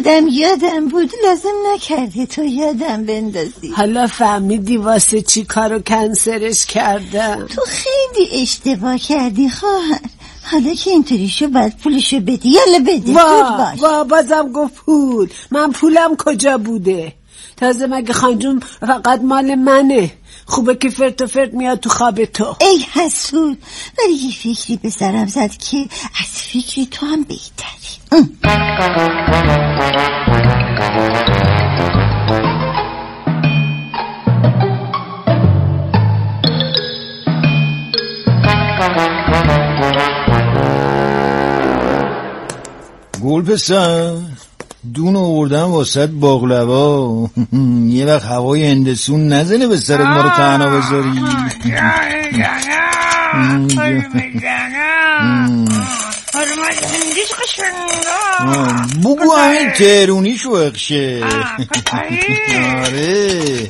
خودم یادم بود، لازم نکردی تو یادم بندازی. حالا فهمیدی واسه چی کارو کنسلش کردم؟ تو خیلی اشتباه کردی خواهر. حالا که اینطوری شو باید پولشو بدی. یالا بده. وا بازم گفت پول. من پولم کجا بوده؟ تازه مگه خانجون فقط مال منه؟ خوبه که فرت و فرت میاد تو خواب تو. ای حسود، ولی یه فکری به سرم زد که از فکری تو هم بهتری. گل پسر، دون آوردم واسه باقلوا. یه وقت هوای هندسون نزنه به سرت ما رو تنها بذاری. بگو همین تهرونی شو اقشه. آره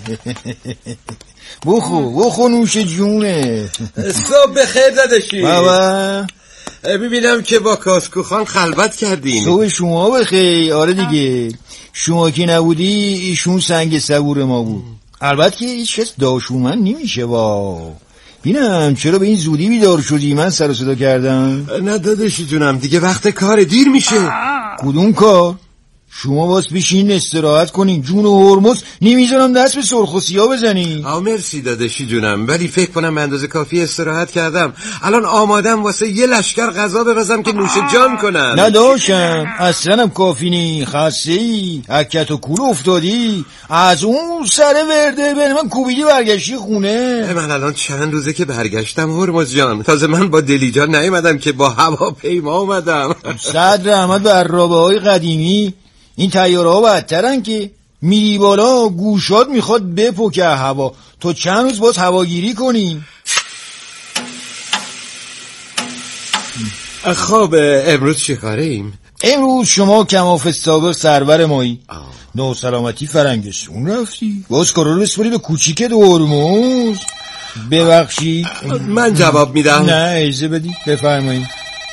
بخو نوش جونه. صبح بخیر داداشی. بابا ببینم که با کاسکو خان خلوت کردین. صبح شما بخیر. آره دیگه، شما که نبودی ایشون سنگ صبور ما بود. البته که هیچ کس داشومن نمیشه. بینم چرا به این زودی بیدار شدی؟ من سر و صدا کردم. نه داداشی جونم، دیگه وقت کار دیر میشه. کدوم کار؟ شما باز بشین استراحت کنین. جون و هرمز نمیذارم دست به سرخ و سیاه بزنی. مرسی داداشی جونم، ولی فکر کنم اندازه کافی استراحت کردم. الان آمادم واسه یه لشکر غذا ببازم که نوش جان کنن. نداشتم اصلا هم کافی نی. خسته ای، حکت و کول افتادی. از اون سر ورده به من کوبیدی برگشتی خونه. من الان چند روزه که برگشتم هرمز جان. تازه من با دلی جان نیومدم که با هواپیما اومدم. صد رحمت به عرابه های قدیمی. این طیاره ها بدترن که میری بالا گوشات میخواد بپکه هوا. تو چند روز باز هواگیری کنی. خب امروز چه کاره ایم؟ امروز شما کماف سابق سرور مایی. ناسلامتی فرنگستون رفتی. باز کارا رو بسپاری به کوچیکت هرمز. ببخشید من جواب میدم. نه اجازه بدی بفرمایید.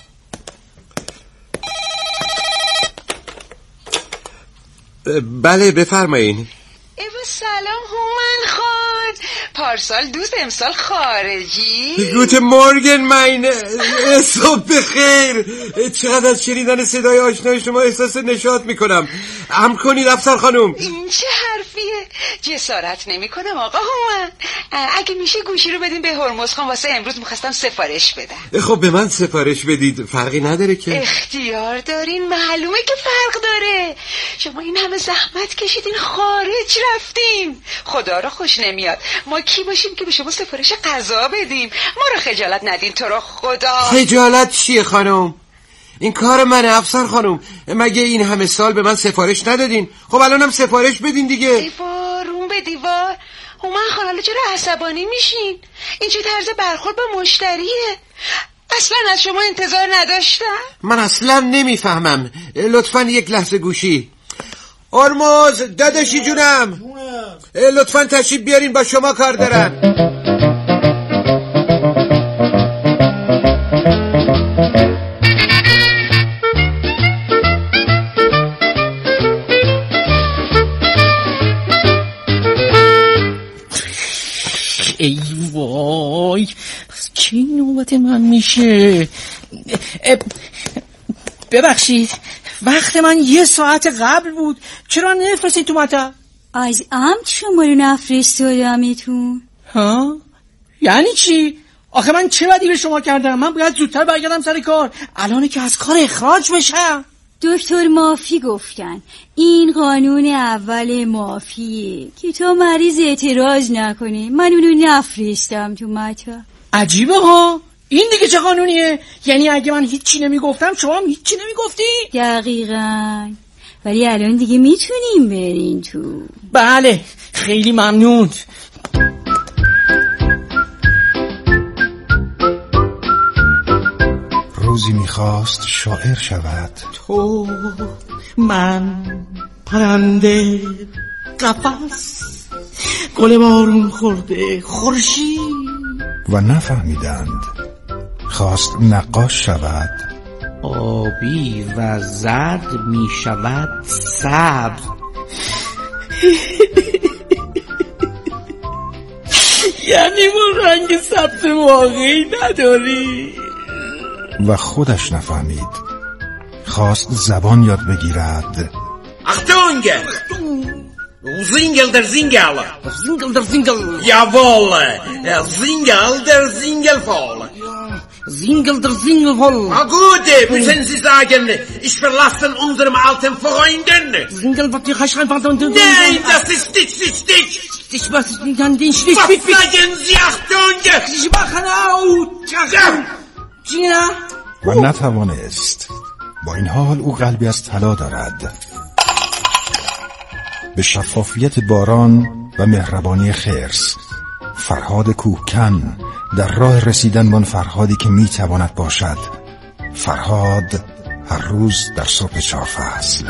بله بفرمایین. سلام هومن خان. پارسال دوست امسال خارجی. گوت مورگن ماین. صبح بخیر. چقدر از شنیدن صدای آشنای شما احساس نشاط میکنم. امر کنید افسر خانم. این چه حرفیه؟ جسارت نمی کنم آقا هومن. اگه میشه گوشی رو بدین به هرمز خان، واسه امروز میخواستم سفارش بدم. خب به من سفارش بدید، فرقی نداره که. اختیار دارین، معلومه که فرق داره. شما این همه زحمت کشیدین خارج رفتین. خدا رو خوش نمیاد ما کی باشیم که به شما سفارش غذا بدیم. ما رو خجالت ندین تو رو خدا. خجالت چیه خانم؟ این کار منه افسر خانم. مگه این همه سال به من سفارش ندادین؟ خب الانم سفارش بدین دیگه. دیوار اون به دیوار. هومن خانم چرا عصبانی میشین؟ این چه طرز برخورد با مشتریه؟ اصلا از شما انتظار نداشتم. من اصلا نمیفهمم. لطفا یک لحظه گوشی. هرمز داداشی جونم، لطفا تشریف بیارین، با شما کار دارم. ای وای، کی نوبت من میشه؟ ببخشید وقت من 1 ساعت قبل بود، چرا نفرستید تو مطب؟ از عمد شما رو نفرستادمتون. ها؟ یعنی چی؟ آخه من چه بدی به شما کردم؟ من باید زودتر برگردم سر کار، الانه که از کار اخراج بشم. دکتر مافی گفتن این قانون اول مافیه که تا مریض اعتراض نکنه من اونو نفرستم تو مطب. عجیبه ها، این دیگه چه قانونیه؟ یعنی اگه من هیچی نمیگفتم شما هم هیچی نمیگفتی؟ دقیقاً. ولی الان دیگه میتونیم برین تو. بله خیلی ممنون. روزی میخواست شاعر شود. تو من پرنده قفس، گل بارون خورده خورشید و نفهمیدند. خواست نقاش شود آبی و زرد می شود سبز. یعنی ما رنگ سبز واقعی نداری؟ و خودش نفهمید. خواست زبان یاد بگیرد. Achtung! Zingel der Zingel. زینگل در زینگل. Jawohl. Zingel der Zingelfall. زینگل در زینگل فال. Na gut, müssen Sie sagen, ich verlasse unsere alten Freunden. زینگل wat die Haschrein van doen. Nein, das ist Stich. Ich weiß nicht, kann den Stich. Was sagen Sie, Achtung! Ich mache out. Gina. و نتوانست. با این حال او قلبی از طلا دارد. به شفافیت باران و مهربانی خرس، فرهاد کوهکن در راه رسیدن به آن فرهادی که میتواند باشد. فرهاد هر روز در صبح 4 فصل.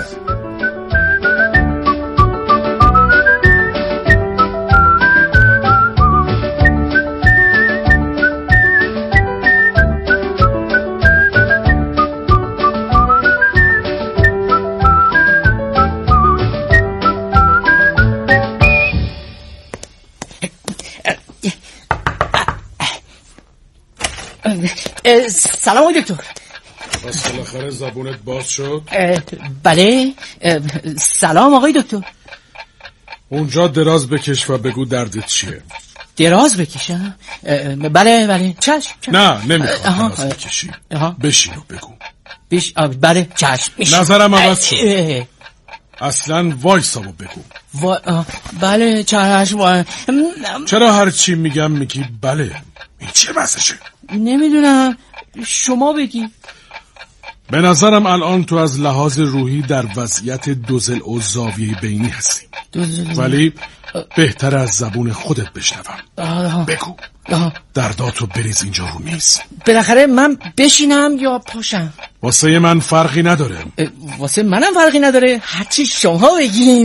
سلام آقای دکتر. بس بالاخره زبونت باز شد؟ بله. سلام آقای دکتر. اونجا دراز بکش و بگو دردت چیه. دراز بکشم؟ بله چشم. نه نمیخوام دراز بکشی. بشین و بگو. بله چشم. نظرم عوض شد. اصلا وایسا و بگو. بله چشم. چرا هر چی میگم میگی بله؟ این چه وضعشه؟ نمیدونم، شما بگی. به نظرم الان تو از لحاظ روحی در وضعیت دوزل و زاویه بینی هستی. ولی بهتر از زبون خودت بشنوم. بگو درداتو بریز اینجا رو میز. بالاخره من بشینم یا پاشم؟ واسه من فرقی نداره. واسه منم فرقی نداره، هرچی شما بگیم.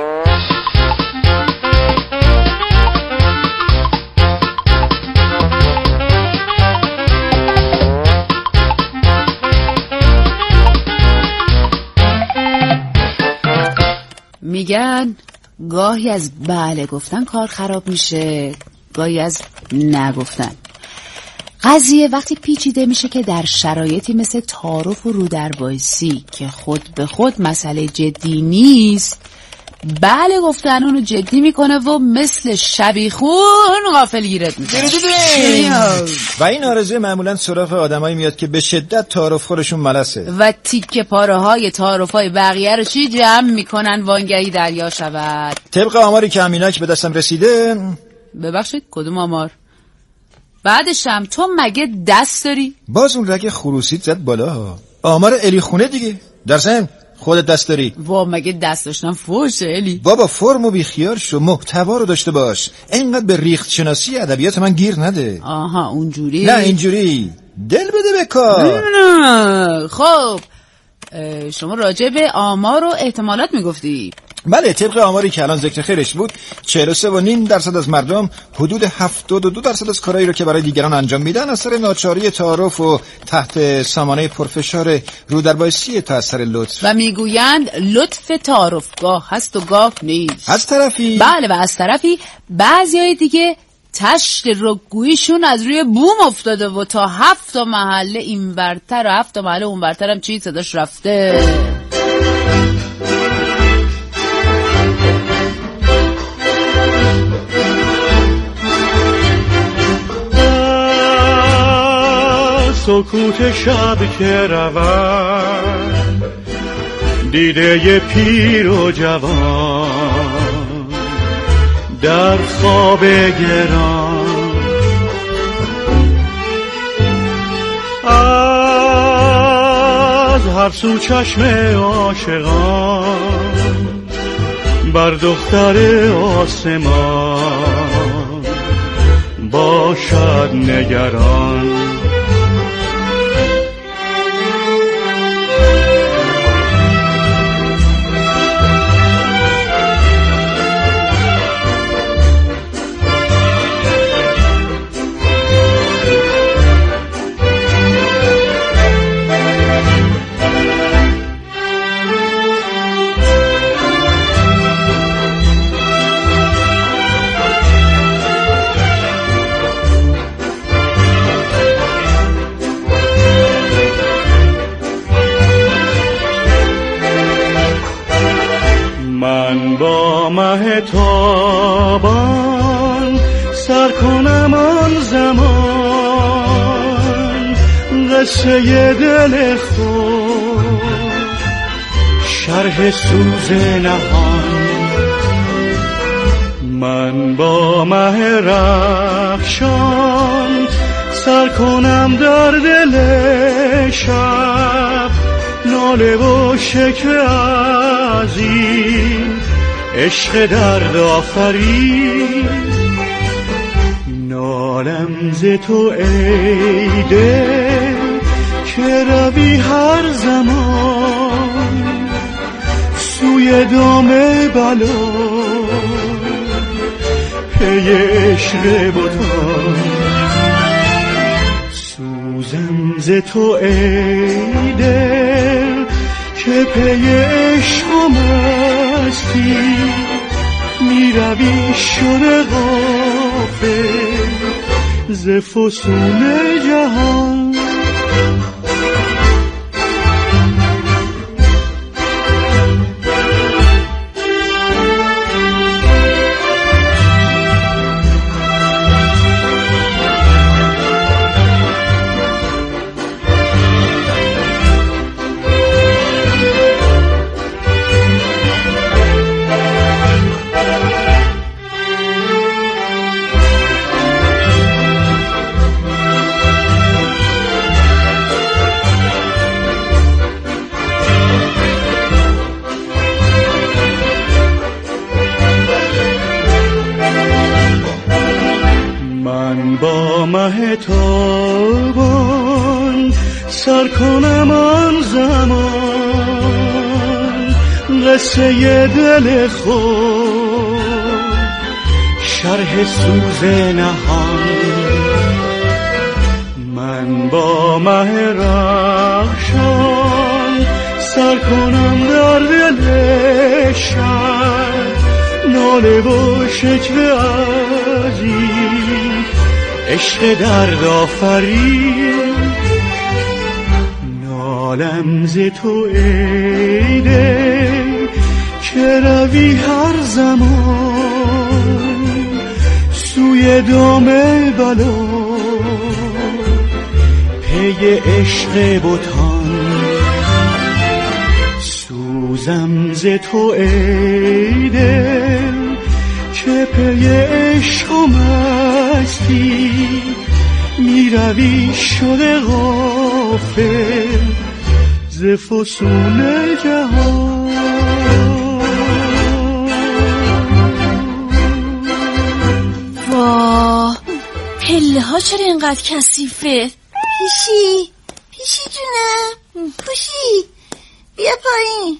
میگن گاهی از بله گفتن کار خراب میشه، گاهی از نگفتن. قضیه وقتی پیچیده میشه که در شرایطی مثل تعارف و رودربایسی که خود به خود مسئله جدی نیست، بله گفتن اونو جدی میکنه و مثل شبیخون غافلگیرت میکنه. و این آرزوی معمولا سراغ آدمایی میاد که به شدت تعارف خورشون ملسه و تیکه پاره های تعارف های بقیه رو چی جمع میکنن وانگهی دریا شود. طبق آماری که امینک به دستم رسیده. ببخشید کدوم آمار؟ بعدشم تو مگه دست داری؟ باز اون رگ خروسیت زد بالا. آمار الی خونه دیگه. در ضمن خودت دست داری. وا مگه دست داشتم فوشه الی. بابا فرم و بیخیال شو، محتوا رو داشته باش. اینقدر به ریخت شناسی ادبیات من گیر نده. آها اونجوری؟ نه اینجوری. دل بده به کار. نه. خب شما راجع به آمار و احتمالات میگفتی؟ بله، طبق آماری که الان ذکر خیرش بود 43.5% از مردم حدود 72% از کارهایی رو که برای دیگران انجام میدن اثر ناچاری تعارف و تحت سامانه پرفشار رودربایسی تا اثر لطف. و میگویند لطف تعارف گاه هست و گاه نیست. از طرفی بله و از طرفی بعضیای دیگه تشت رگویشون از روی بوم افتاده و تا 7 محله این برتر و 7 محله اون برتر هم چی صداش رفته. سکوت شب که رود دیده ی پیر و جوان در خواب گران از هر سو چشم عاشقان بر دختر آسمان باشد نگران. مهتابان سر کنم آن زمان قصه دل خود شرح سوز نهان من با مه رخشان سر کنم در دل شب ناله و شکوه از این عشق درد آفرین نالم ز تو ای دل که روی هر زمان سوی دام بلا پی عشق بتان سوزم ز تو ای دل که پی عشق و مستی میروی شده غافل ز فسون جهان مهتابان سر کنم آن زمان قصه دل خود شرح سوز نهان من با مه رخشان سر کنم در دل شب ناله و شکوه از این عشق درد آفرین نالم ز تو ای دل که روی هر زمان سوی دام بلا پی عشق بتان سوزم ز تو ای دل که پی عشق و مستی میروی شده غافل ز فسون جهان واه پله ها چرا اینقدر کثیفه؟ پیشی جونم پوشی بیا پایین.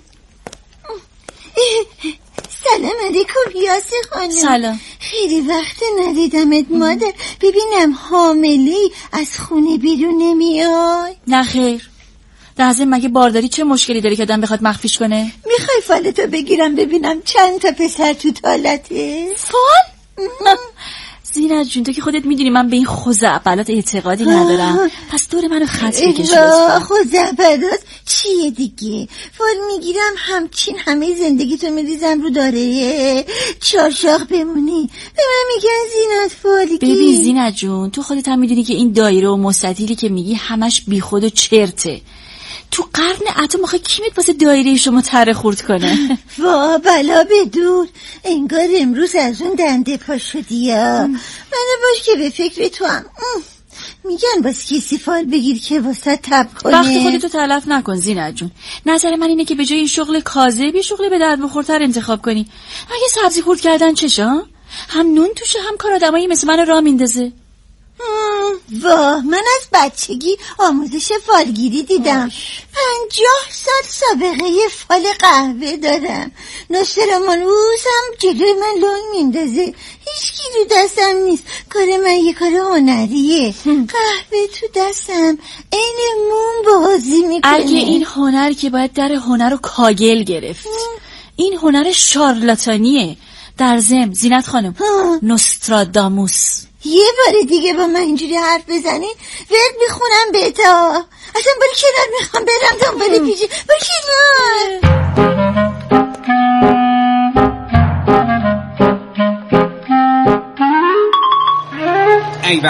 سلام علیکم یاسر خانم. سلام. خیلی وقت ندیدمت مادر. ببینم حاملی از خونه بیرون نمیای؟ نه خیر. در ضمن مگه بارداری چه مشکلی داره که آدم بخواد مخفیش کنه؟ میخوای فالتو بگیرم ببینم چند تا پسر تو تالته؟ فال؟ زینت جون تو که خودت میدونی من به این خزعبلات اعتقادی ندارم. پس دور منو خط بکش. خزعبلات چیه دیگه؟ فال میگیرم همچین همه زندگی تو میریزم رو داره چارشاق بمونی. به من میگن زینت فالگی. ببین زینت جون تو خودت هم میدونی که این دایره و مستطیلی که میگی همش بیخود و چرته. تو قرن اتم آخه کی میاد واسه دایره شما تره خورد کنه؟ وا بلا بدور. انگار امروز از اون دنده پا شدی یا منو باش که به فکر تو هم. میگن باز کسی فال بگیر که واسه تب کنه. وقت خودتو تلف نکن زینت جون. نظر من اینه که به جای این شغل کاذب یه شغل به درد بخورتر انتخاب کنی. اگه سبزی خورد کردن چشه؟ هم نون توشه هم کار آدمایی مثل من راه میندازه. واه من از بچگی آموزش فالگیری دیدم. 50 سال سابقه فال قهوه دارم. نوسترامانوس هم جلوی من لنگ میندازه. هیچکی رو دستم نیست. کار من یه کار هنریه. قهوه تو دستم عین موم بازی میکنه. اگه این هنر که باید در هنر رو کاگل گرفت. این هنر شارلاتانیه. در ضمن زینت خانم نوستراداموس یه بار دیگه با من اینجوری حرف بزنی ورد میخونم بهتا. اصلا بری کنار میخوام برم دنبال پیچه. بری کنار.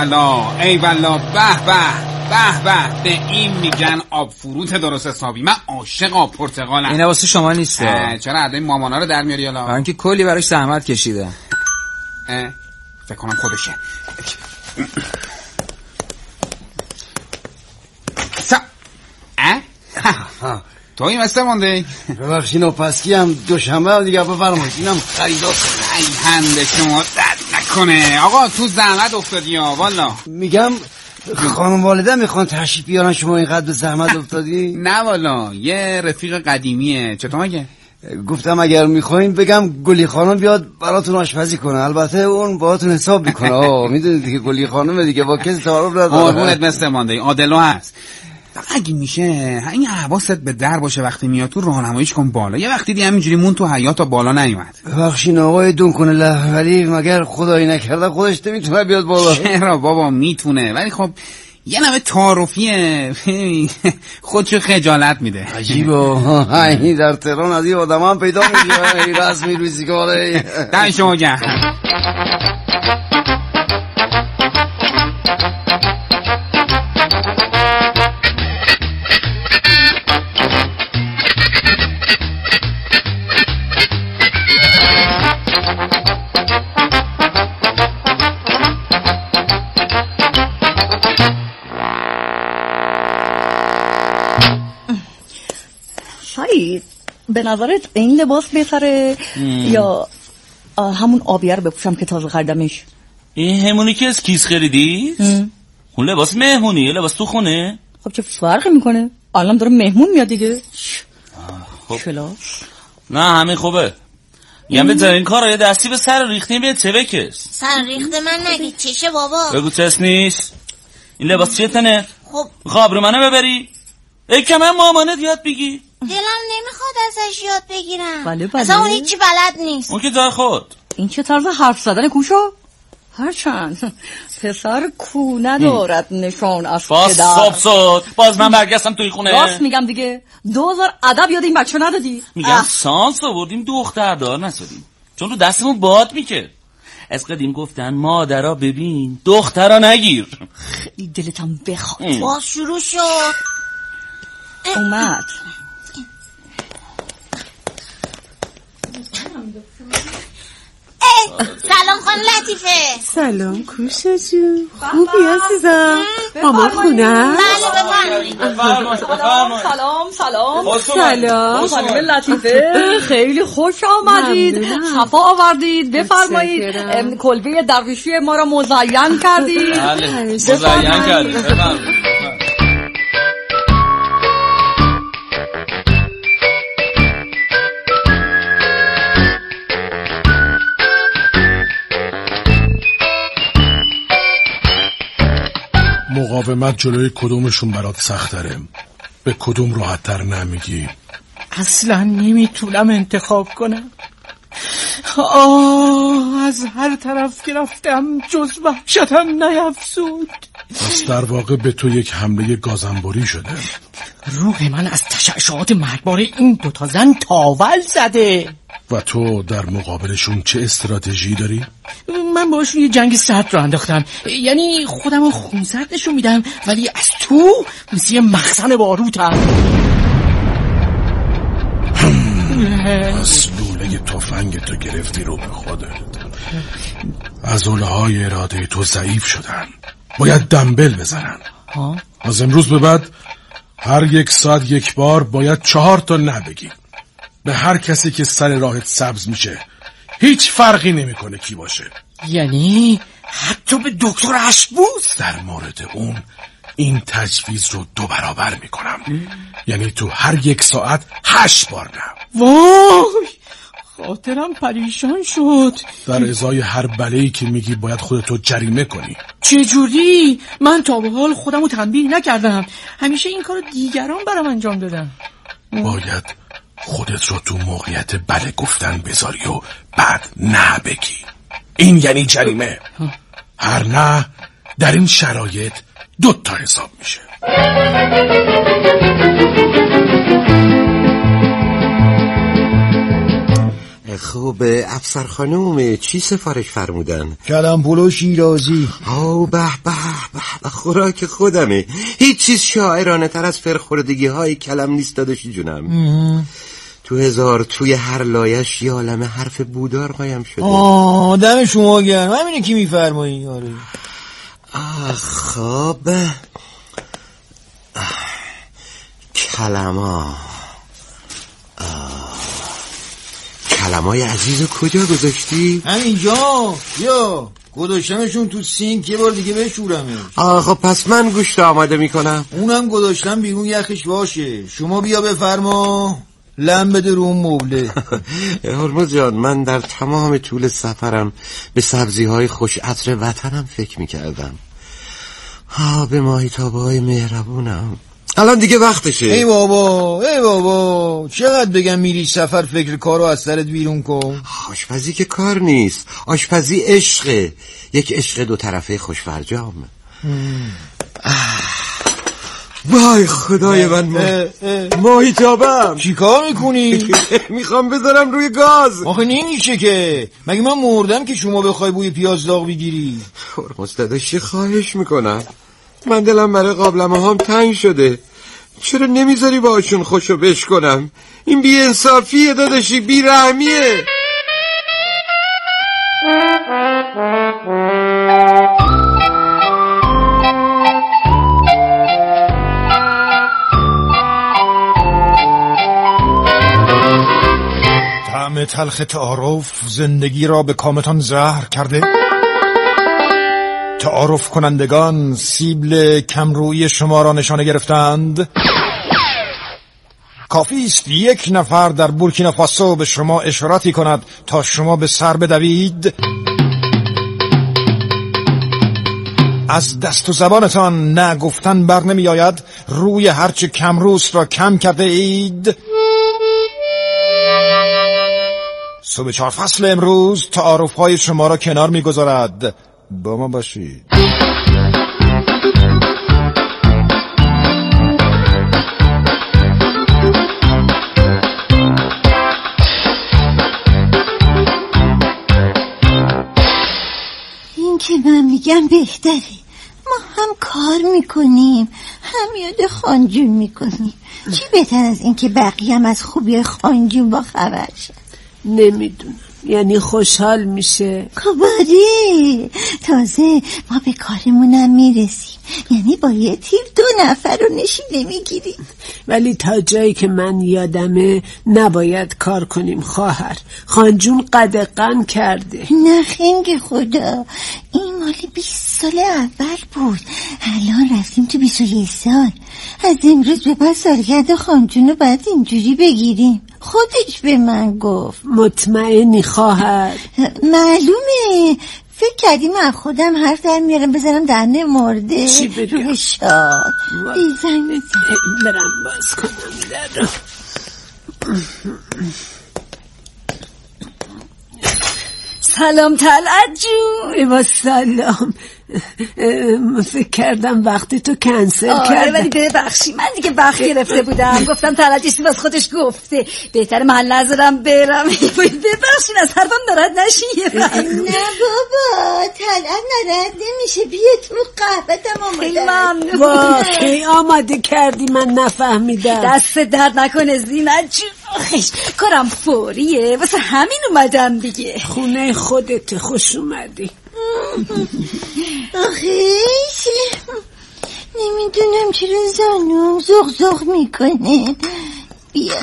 والا ای والا، به به به این میگن آب فروت درست حسابی. من عاشق آب پرتقالم. اینا واسه شما نیست. چرا عده مامانا رو در میاری حالا؟ من که کلی براش زحمت کشیدم. فکر کنم خودشه. تو این مستر مانده؟ ببخشین پسکی هم دوشنبه دیگه بفرمایید. اینم خریدار. ای هنده شما درد نکنه آقا، تو زحمت افتادی ها والا. میگم خانم والده میخوان تشریف بیارن، شما اینقدر به زحمت افتادی؟ نه والا، یه رفیق قدیمیه. چطور مگه؟ گفتم اگر میخواین بگم گلی خانم بیاد براتون آشپزی کنه، البته اون باهاتون حساب میکنه. میدونید که گلی خانم دیگه با کسی تعارف نداره. قربونت مستر مانده، عادلو هست. اگه میشه این حواست به در باشه وقتی میاد تو راهنماییش کن بالا. یه وقتی دیگه همینجوری مون تو حیاط تا بالا نیومد. ببخشید آقای دون کنه له، ولی مگر خدایی نکرده خودش نمیتونه بیاد بالا؟ چرا بابا میتونه، ولی خب یه نوع تعارفیه، خودشو خجالت میده. عجیبه این در تهران از این آدم هم پیدا میشه رسمی روزگاره. دم شما گرم. فرید به نظرت این لباس بهتره یا همون آبیه رو بپوشم که تازه خریدمش؟ این همونی که از کیس خریدی؟ اون لباس مهمونی، لباس تو خونه. خب چه فرقی میکنه؟ الان داره مهمون میاد دیگه. خب نه همین خوبه. میگم به این کارا یه دستی به سر ریختیم بیاد چه بکس. سر ریخته من نگی چشه بابا. بگو چس نیست. این لباس چیه تنه؟ خب خواب رو منو ببری؟ ای که من مامانت یاد بگی. دلم نمیخواد ازش یاد بگیرم. بله. اصلا اون هیچی بلد نیست. اون که دار خود. این چه طرز حرف زدن کوشو؟ هرچند پسر کو ندارد نشان از پدر. باز من برگشتم توی خونه. راست میگم دیگه. 2000 ادب یاد این بچه ندادی. میگم سانس آوردیم دختر دار نشدیم، چون رو دستمون باد میکرد. از قدیم گفتن مادرها ببین دخترها نگیر. خیلی دلتم بخواد. باز شروع شد. اومد. سلام خانم لطیفه. سلام کوشا جون، خوبی عزیزم؟ ماما خونه؟ سلام خانم لطیفه، خیلی خوش آمدید، شفا آوردید، بفرمایید. کلبه درویشی ما را مزین کردید. مزین کردید، بفرمایید. مقاومت جلوی کدومشون برات سخت‌تره؟ به کدوم راحت‌تر نمیگی؟ اصلا نمیتونم انتخاب کنم. از هر طرف که رفتم جز وحشتم نیفزود. پس در واقع به تو یک حمله گازنبوری شده. روح من از تشعشعات مرگبار این دوتا زن تاول زده. و تو در مقابلشون چه استراتژی داری؟ من باشون یه جنگ سرد رو انداختم، یعنی خودم رو خونسرد نشون میدم ولی از تو مثل یه مخزن باروتم. از لوله تفنگ تو گرفتی رو به خودت. عضله‌های اراده تو ضعیف شدن، باید دنبل بزنن. از امروز به بعد هر 1 ساعت 1 بار باید 4 تا نه بگی. به هر کسی که سر راهت سبز میشه هیچ فرقی نمیکنه کی باشه. یعنی حتی به دکتر اشبوس؟ در مورد اون این تجویز رو 2 برابر میکنم. یعنی تو هر 1 ساعت 8 بار نه. وای خاطرم پریشان شد. در ازای هر بلایی که میگی باید خودتو جریمه کنی. چجوری؟ من تا به حال خودمو تنبیه نکردم، همیشه این کارو دیگران برام انجام دادن. باید خودت رو تو موقعیت بله گفتن بذاری و بعد نه بگی. این یعنی جریمه. هر نه در این شرایط 2 تا حساب میشه. خوب خب افسر خانم چی سفارش فرمودن؟ کلم پلو شیرازی. به خوراک خودمه. هیچ چیز شاعرانه تر از فرخوردگی های کلم نیست داداشی جونم. تو هزار توی هر لایش یه عالمه حرف بودار قایم شده. دم شما گرم. همینه که میفرمایی. آره خب کلمای عزیزو کجا گذاشتی؟ همینجا. یا گذاشتمشون تو سینک، یه بار دیگه بشورمش. خب پس من گوشت آماده میکنم. اونم گذاشتم بیرون یخش باشه. شما بیا بفرما لم بده رو اون مبله. هرمز جان، من در تمام طول سفرم به سبزی‌های خوش عطر وطنم فکر میکردم. به ماهیتابه‌های مهربونم. الان دیگه وقتشه. ای بابا چقدر بگم میری سفر فکر کارو از سرت بیرون کن. آشپزی که کار نیست، آشپزی عشقه. یک عشق دو طرفه خوشفرجام. وای خدای من، ماهیتابم. چی کار میکنی؟ میخوام بذارم روی گاز. آخه نمیشه که، مگه من مردم که شما بخوای بوی پیاز داغ بگیری؟ هرمز داداشی خواهش میکنم، من دلم برای قابلمه هام تنگ شده. چرا نمیذاری باشون خوشو بش کنم؟ این بی انصافیه داداشی، بی رحمیه. طعم تلخ تعارف زندگی را به کامتان زهر کرده. تعارف کنندگان سیبل کمرویی شما را نشانه گرفتند. کافی است یک نفر در بورکینافاسو به شما اشارتی کند تا شما به سر بدوید. از دست و زبانتان نه گفتن بر نمی آید. روی هرچه کمروست را کم کرده اید. صبح 4 فصل امروز تعارف‌های شما را کنار می‌گذارد. با ما باشید. این که من میگم بهتره. ما هم کار میکنیم، هم یاد خانجون میکنیم. چی بهتر از این که بقیه هم از خوبی خانجون با خبر شد؟ نمیدونم، یعنی خوشحال میشه. کباری تازه ما به کارمونم میرسیم، یعنی با یه تیر 2 نفر رو نشینه میگیریم. ولی تا جایی که من یادمه نباید کار کنیم خواهر. خانجون قدغن کرده. نه خنگ خدا، این مالی 20 سال اول بود. الان رفتیم تو 21 سال. از امروز به بعد سالگرد خانجون رو باید اینجوری بگیریم. خودش به من گفت. مطمئنی خواهر؟ معلومه. فکر کردی من خودم حرف در میارم بزنم دهنه مرده؟ چی بگم؟ روی شاد بیزن برم باز کنم در رو. سلام طلعت جون. با سلام. فکر کردم وقتی تو کنسل کردم. ولی ببخشی، من دیگه وقت گرفته بودم. گفتم طلعت چیزی باز خودش گفته، بهتر محل نذارم برم. ببخشین از حرفم ناراحت نشین. نه بابا، طلعت ناراحت نمیشه. بیا تو قهوه‌تم آماده. واقعی آماده کردی؟ من نفهمیدم. دست درد نکنه زینت جون. آخیش کارم فوریه، واسه همین اومدم دیگه. خونه خودت، خوش اومدی. آخیش نمیدونم چرا زانوم زغ میکنه. بیا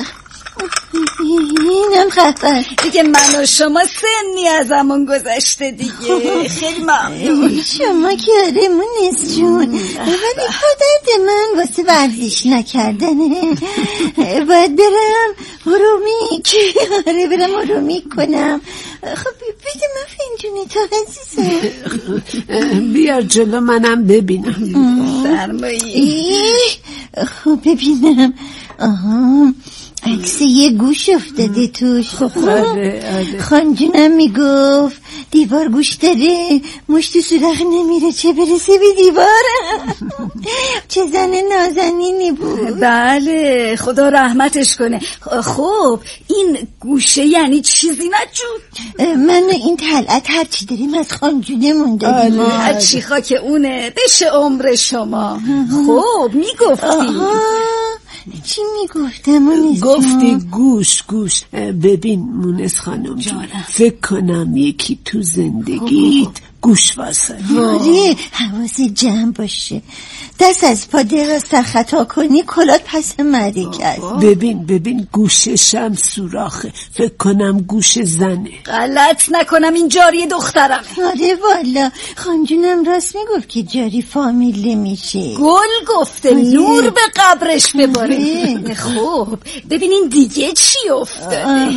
اینم خفر دیگه. من و شما سنی ازمون گذشته دیگه. خیلی ممنون. شما که آرمون نیست جون، ولی پادرد من واسه ورزش نکردنه. باید برم هرومیک. آره برم هرومیک کنم. خب بده من فنجونه تا عزیزم. بیار جلو منم ببینم. فرمایی. خب ببینم. عکس یه گوش افتاده توش. آره. خانجونم میگفت دیوار گوش داره، مشت سوراخ نمیره چه برسه به دیوار. چه زن نازنینی بود. بله خدا رحمتش کنه. خب این گوشه یعنی چیزی نجون؟ من این طلعت هر چی داریم از خانجونمون داریم. هر چی خاک اونه بشه عمر شما. خب میگفتی چی میگفتم؟ گفتی گوش. ببین مونس خانم جان، فکر کنم یکی تو زندگیت گوش واسه. آره حواست جمع باشه، دست از پا دراز سر خطا کنی کلات پس معرکه است. ببین گوششم سوراخه، فکر کنم گوش زنه. غلط نکنم این جاری دخترمه. آره والا خانجونم راست میگفت که جاری فامیل میشه. گل گفته نور به قبرش بباره. خب ببینین دیگه چی افتاده.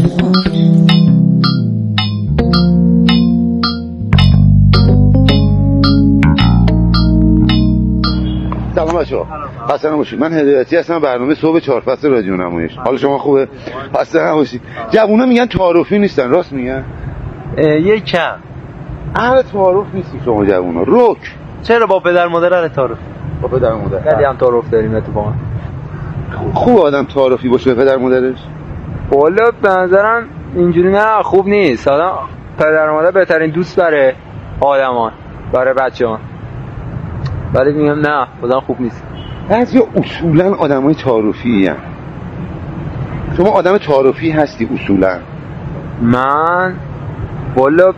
سلام بچه‌ها، خسته نباشید. من هدایتی هستم، برنامه صبح 4 فصل رادیو نمایش. حال شما خوبه؟ خسته نباشید. جوونا میگن تعارفی نیستن، راست میگن؟ یکم اهل تعارف نیستی شما جوونا. رک چرا با پدر مادر اهل تعارف؟ با پدر مادر خیلی هم تعارف داریم اتفاقا. خوب آدم تعارفی باشه به پدر مادرش؟ والا به نظرم اینجوری نه، خوب نیست. آدم پدر مادر بهترین دوست برای آدمان، برای بچه‌ها. ولی میگم نه، آدم خوب نیست. بعضی اصولا آدمای تعارفی هستن. شما آدم تعارفی هستی اصولا؟ من والا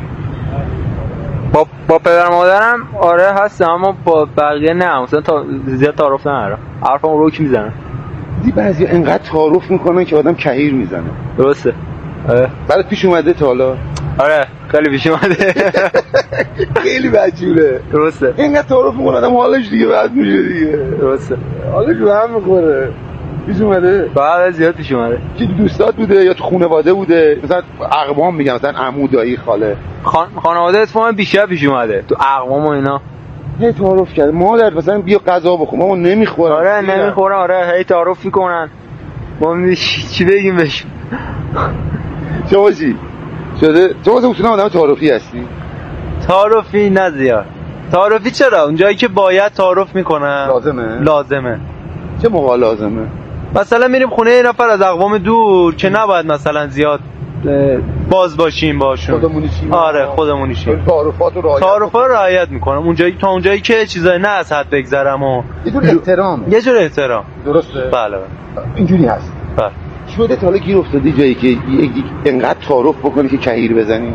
با پدر مادرم آره هستم، اما با بقیه نه. مثلا زیاد تعارف ندارم، حرفم روک میزنم. بعضی انقدر تعارف میکنن که آدم کهیر میزنه. درسته. برات پیش اومده تا حالا؟ آره خیلی پیش اومده. خیلی بدجوره. درسته. اینقدر تعارف میکنه آدم حالش دیگه بد میشه دیگه. درسته. حالش به هم میخوره. پیش اومده؟ بعد زیاد پیش اومده. که دوستات بوده یا تو خانواده بوده؟ مثلا اقوام میگم، مثلا عمو، دایی، خاله. خانواده اتفاقا بیشتر پیش اومده. تو اقوام و اینا هی تعارف کرده. مادر مثلا بیا غذا بخور، ما نمیخورم. آره نمیخورم. آره هی تعارف میکنن. ما چی بگیم بهشون؟ شما چی؟ شده؟ شما اصولا آدم تعارفی هستی؟ تعارفی نه زیاد. تعارفی چرا؟ اونجایی که باید تعارف میکنن. لازمه. چه موقع لازمه؟ مثلا میریم خونه یه نفر از اقوام دور که نباید مثلا زیاد باز باشیم باشون. خودمونیشیم. آره خودمونیشیم. تعارفات رو رعایت میکنم. اونجایی که چیزایی نه از حد بگذرم و یه جور احترام. درسته؟ بله. اینجوری هست. بله. شده تا حالا گیر افتادی جایی که انقدر تعارف بکنی که کهیر بزنی؟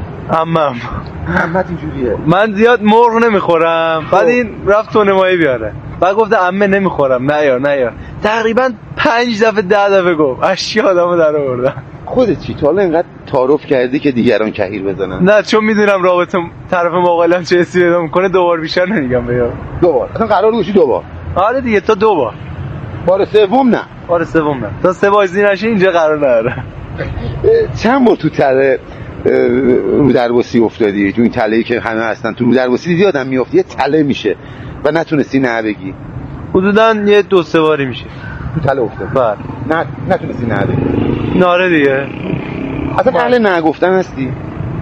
عمت اینجوریه. من زیاد مرغ نمیخورم. بعد این رفت تونمایی بیاره. بعد گفت عمه نمیخورم. نیار. تقریبا 5 دفعه 10 دفعه گفت. اشکی آدمو در آوردن. خودت چی تا حالا انقدر تعارف کردی که دیگران کهیر بزنن؟ نه چون میدونم رابطه طرف مقابلم چه حسی پیدا میکنه. دوبار بیشتر نمیگم بگم. دوبار. اصلا قرار گوشی دوبار. آره دیگه تا 2 بار. بار سوم نه. تا 3 بازی نشه اینجا قرار نداره. چند بار تو تله رو درواسی افتادی؟ تو این تله‌ای که همه هستن تو رو درواسی دیدی آدم میافته یه تله میشه و نتونستی نه بگی؟ حدوداً یه 2-3 باری میشه. تو تله افتاد؟ بله. نتونستی نه بگی؟ ناره دیگه. اصلا اهل نه گفتن هستی؟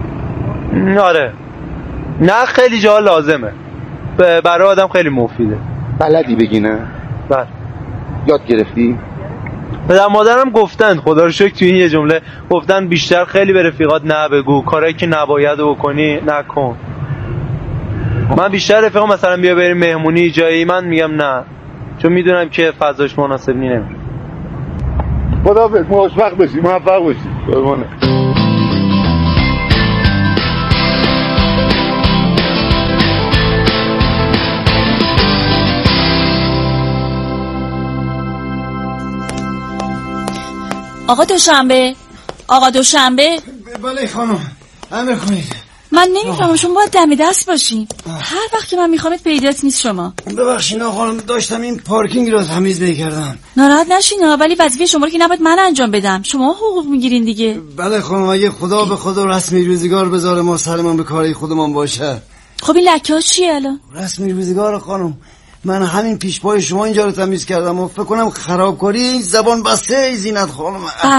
آره. نه خیلی جا لازمه. برای آدم خیلی مفیده. بلدی بگی نه؟ بله. یاد گرفتی؟ پدر مادرم گفتن، خدا رو شکر توی این یه جمله گفتن بیشتر خیلی به رفیقات نه بگو، کارهایی که نباید بکنی نکن. من بیشتر رفیقام مثلا بیا بریم مهمونی جایی، من میگم نه، چون میدونم که فضاش مناسب نمیشه. خداحافظ، موفق باشی، موفق باشی. قربانت. آقا دوشنبه بله خانم، امر کنید. من نمیفهمم، شما باید دم دست باشین. هر وقت که من میخوامت پیدات نیست شما. ببخشید خانم، داشتم این پارکینگ رو تمیز میکردم. ناراحت نشین، ولی وظیفه شما رو که نباید من انجام بدم. شما حقوق میگیرین دیگه. بله خانم، اگه خدا به خدا رسمی روزگار بذاره ما سرمان به کاری خودمان باشه. خب این لکه ها چیه الان؟ رسمی روزگار خانم من همین پیش پای شما اینجا رو تمیز کردم و فکر کنم خرابکاری این زبان بسته زینت خانم.